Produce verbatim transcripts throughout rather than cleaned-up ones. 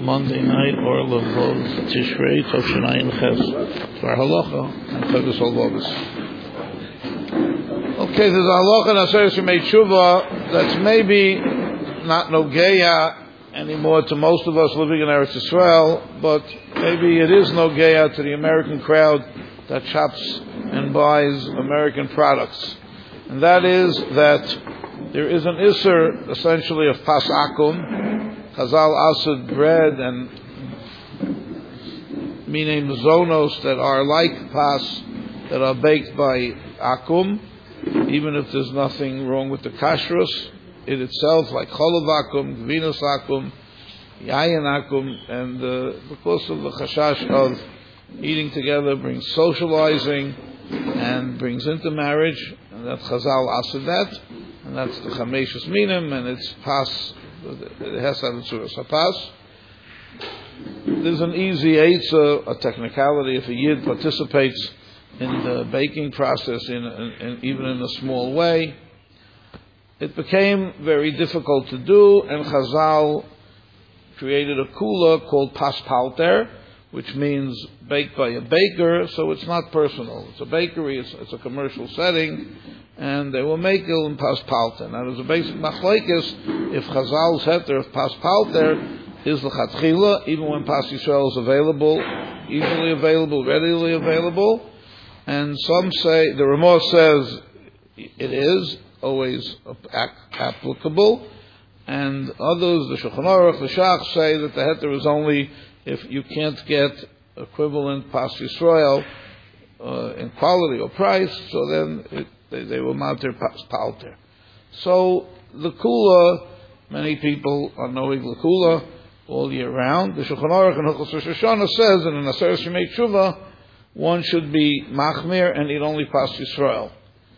Monday night, or Lavov Tishrei, Tovshinayin Ches, for Halacha, and Chodesh Halavis. Okay, there's a Halacha in Aseret Shemei Tshuva that's maybe not Nogeya anymore to most of us living in Eretz Yisrael, but maybe it is Nogeya to the American crowd that shops and buys American products. And that is that there is an Isser, essentially, of Pas Akum, Chazal Asad bread and Mine Mazonos that are like Pas, that are baked by Akum, even if there's nothing wrong with the kashrus, it itself, like Cholav Akum, Gvinus Akum, Yayin Akum, and uh, because of the chashash of eating together brings socializing and brings into marriage, and that's Chazal Asad that, and that's the Chameshus Minim, and it's Pas, it has to have the Tzuras HaPas. There's an easy eitzah, a technicality, if a Yid participates in the baking process, in, in, in even in a small way. It became very difficult to do, and Chazal created a kula called Pas Palter, which means baked by a baker, so it's not personal. It's a bakery, it's, it's a commercial setting, and they will make it in Pas Palter. Now there's a basic machlekes, if Chazal's heter of Pas Palter is l'chatchila, even when Pas Yisrael is available, easily available, readily available, and some say, the Ramah says it is always applicable, and others, the Shulchan Aruch, the Shach, say that the heter is only if you can't get equivalent Pas Yisrael uh, in quality or price, so then it, they, they will mount their Pas Palter. So the Kula, many people are knowing the Kula all year round. The Shulchan Aruch and Hilchos Rosh Hashanah says in an Aseret Shemei Tshuva, one should be machmir and eat only Pas Yisrael.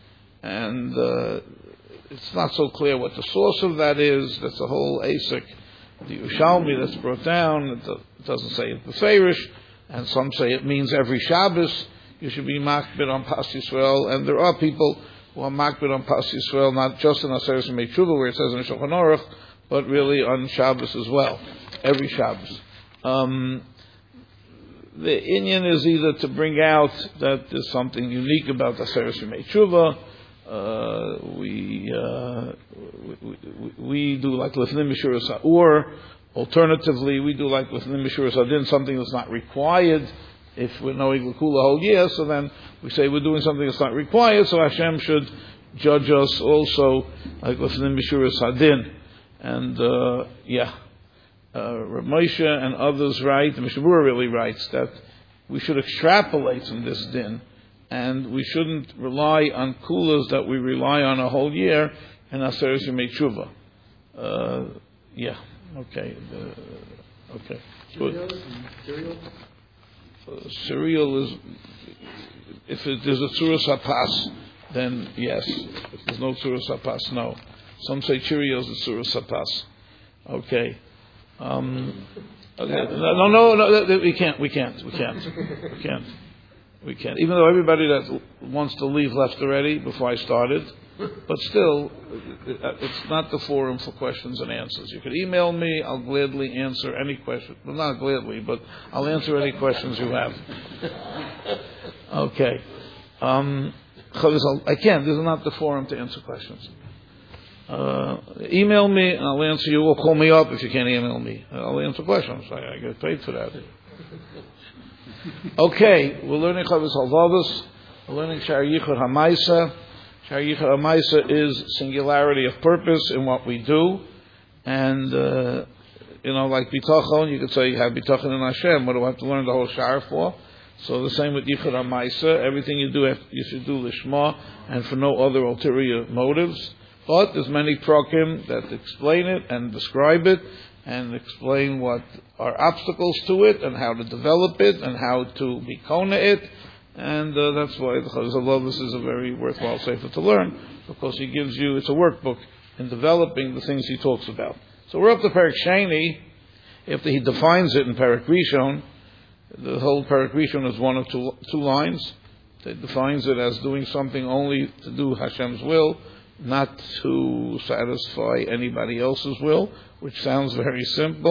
And uh, it's not so clear what the source of that is. That's a whole Asik, the Yerushalmi that's brought down. It doesn't say it beferish, and some say it means every Shabbos you should be machmir on Pas Yisrael. And there are people who are machmir on Pas Yisrael, not just in Aseret Shemei Tshuva where it says in Shulchan Aruch, but really on Shabbos as well, every Shabbos. Um, The inyan is either to bring out that there's something unique about Aseret Shemei Tshuva. Uh, we, uh, we, we we do like Lefnim Mishuras, or alternatively we do like Lefnim Mishuras Adin, something that's not required. If we're knowing L'Kula whole year, so then we say we're doing something that's not required, so Hashem should judge us also like Lefnim Mishuras Adin. And uh, yeah. Uh, Rav Moshe and others write, and Mishabura really writes, that we should extrapolate from this din, and we shouldn't rely on kulas that we rely on a whole year in Aseret Shemei Tshuva. Uh, yeah, okay, uh, okay, good. Cereal? Uh, cereal is, if it, there's a Tzuras HaPas, then yes. If there's no Tzuras HaPas, no. Some say Cheerios is Tzuras HaPas. Okay. Um, okay. No, no, no, no, we can't, we can't, we can't, we can't, we can't. Even though everybody that wants to leave left already before I started, but still, it's not the forum for questions and answers. You could email me, I'll gladly answer any question. Well, not gladly, but I'll answer any questions you have. Okay. Um, I can't, this is not the forum to answer questions. Uh, email me and I'll answer you, or call me up if you can't email me. I'll answer questions. I, I get paid for that. Okay, we're learning Chavos Halvavos. We're learning Shar Yichud HaMaisa. Shar Yichud HaMaisa is singularity of purpose in what we do. And, uh, you know, like Bitachon, you could say you have Bitachon in Hashem. What do I have to learn the whole Shar for? So the same with Yichud HaMaisa. Everything you do, you should do Lishma and for no other ulterior motives. But there's many prakim that explain it and describe it and explain what are obstacles to it and how to develop it and how to be kona it. And uh, that's why the Chavos Halvavos is a very worthwhile sefer to learn, because he gives you, it's a workbook in developing the things he talks about. So we're up to Perek Sheni. After he defines it in Perek Rishon, the whole Perek Rishon is one of two, two lines. It defines it as doing something only to do Hashem's will, not to satisfy anybody else's will, which sounds very simple,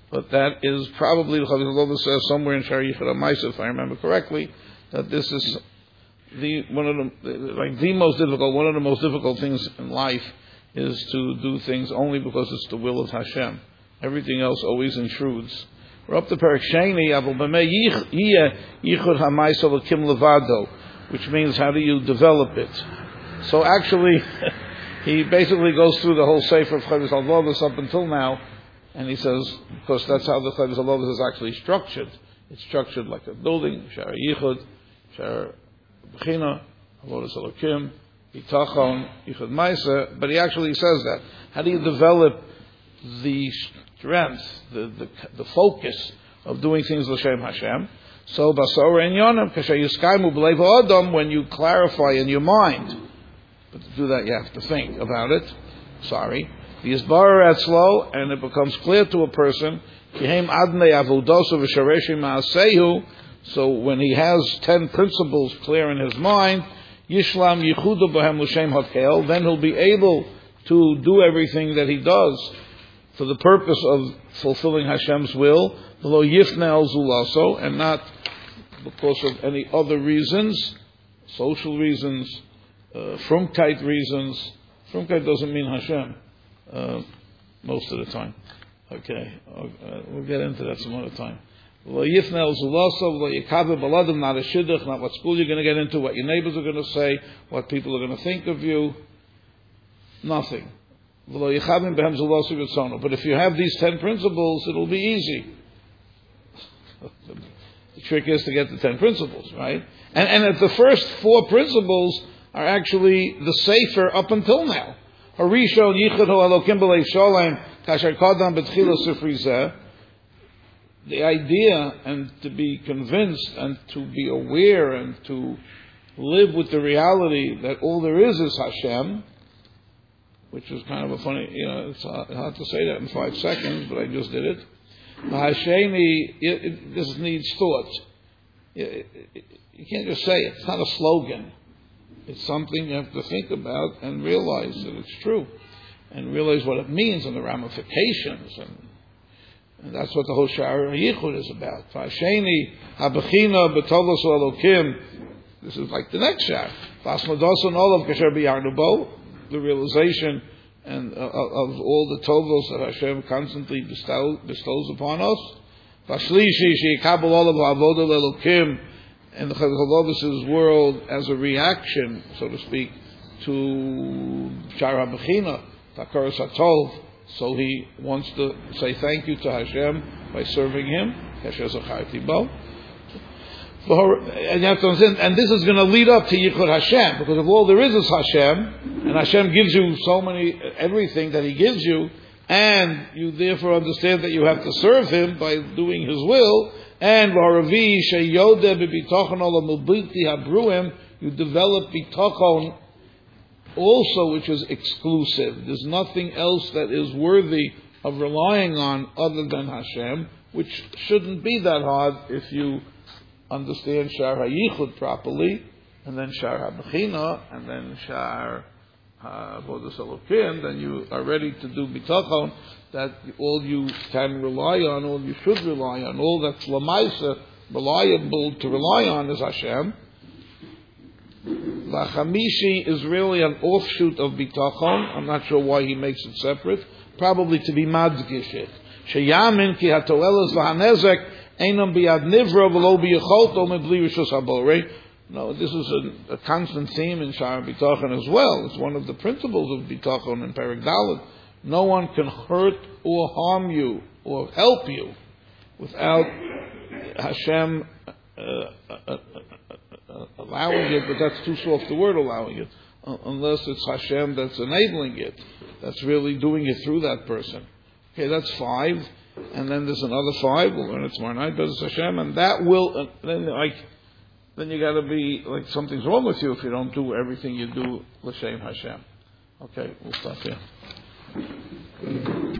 But that is probably, the Chavez says somewhere in Shar Yichud HaMaisa, if I remember correctly, that this is the one of the like the most difficult, one of the most difficult things in life is to do things only because it's the will of Hashem. Everything else always intrudes. We're up to Perek Sheni, Avol B'mei Yichud HaMaisa L'kim Levado, which means how do you develop it? So actually, he basically goes through the whole Sefer of Chovos HaLevavos up until now, and he says, because that's how the Chovos HaLevavos is actually structured. It's structured like a building, Shar Yichud, Shar Bechina, Avodas Elokim, Bitachon, Yichud Maisa, but he actually says that. How do you develop the strength, the, the, the focus of doing things l'shem Hashem? So, Basor and Yonam, Kasher Yiskaimu B'leiv Adam, when you clarify in your mind. But to do that, you have to think about it. Sorry. The Yisbarer Etzlo, and it becomes clear to a person, Kihem Adnei Avodosu V'Shareshim Ma'asehu, so when he has ten principles clear in his mind, Yishlam Yichudu B'hem L'Shem Hakel, then he'll be able to do everything that he does for the purpose of fulfilling Hashem's will, V'lo Yifne El Zulaso, and not because of any other reasons, social reasons, uh, Frumkeit reasons. Frumkeit doesn't mean Hashem. Uh, most of the time. Okay, uh, we'll get into that some other time. Not a shidduch, not what school you're going to get into, what your neighbors are going to say, what people are going to think of you. Nothing. But if you have these ten principles, it'll be easy. The trick is to get the ten principles, right? And, and at the first four principles are actually the safer up until now. Harishon Yichud Elokim B'Leiv Sholem Kasher Kodam B'Tchila Sifri Zeh. The idea and to be convinced and to be aware and to live with the reality that all there is is Hashem, which is kind of a funny, you know, it's hard to say that in five seconds, but I just did it. Hashemi, it, it, this needs thought. You, it, you can't just say it. It's not a slogan. It's something you have to think about and realize that it's true, and realize what it means and the ramifications, and, and that's what the whole Sha'ar HaYichud is about. V'asheni habechina b'tovos Elokim. This is like the next Sha'ar. V'asmadoson olav kasher b'yarnu bo. The realization and uh, of all the tovos that Hashem constantly bestow, bestows upon us. V'ashlishi she'ikabel olav ha'avodah Elokim. In the Chovos HaLevavos' world, as a reaction, so to speak, to Sha'ar HaBechina, Takaras HaTov, so he wants to say thank you to Hashem by serving Him. Kasher Zacharti Bo. And you have to understand, and this is going to lead up to Yichud Hashem, because if all there is is Hashem, and Hashem gives you so many, everything that He gives you, and you therefore understand that you have to serve Him by doing His will, and you develop bitachon also, which is exclusive. There's nothing else that is worthy of relying on other than Hashem, which shouldn't be that hard if you understand Sha'ar HaYichud properly, and then Sha'ar HaBechina, and then Sha'ar HaAvodas Elokim, then you are ready to do bitachon, that all you can rely on, all you should rely on, all that's lamaisa, reliable to rely on is Hashem. L'chamishi is really an offshoot of bitachon. I'm not sure why he makes it separate. Probably to be madgish it. Sheyamin ki hatoelas v'hanezek einam biyad nivra v'lo biyacholto mebli rishus habore. No, this is a, a constant theme in Sha'ar Bitachon as well. It's one of the principles of Bitachon in Perek Dalet. No one can hurt or harm you or help you without Hashem uh, uh, uh, uh, allowing it, but that's too soft the word, allowing it, uh, unless it's Hashem that's enabling it, that's really doing it through that person. Okay, that's five, and then there's another five, we'll learn it tomorrow night, but it's Hashem, and that will, uh, then like, then you gotta be, like something's wrong with you if you don't do everything you do l'shem Hashem. Okay, we'll stop here.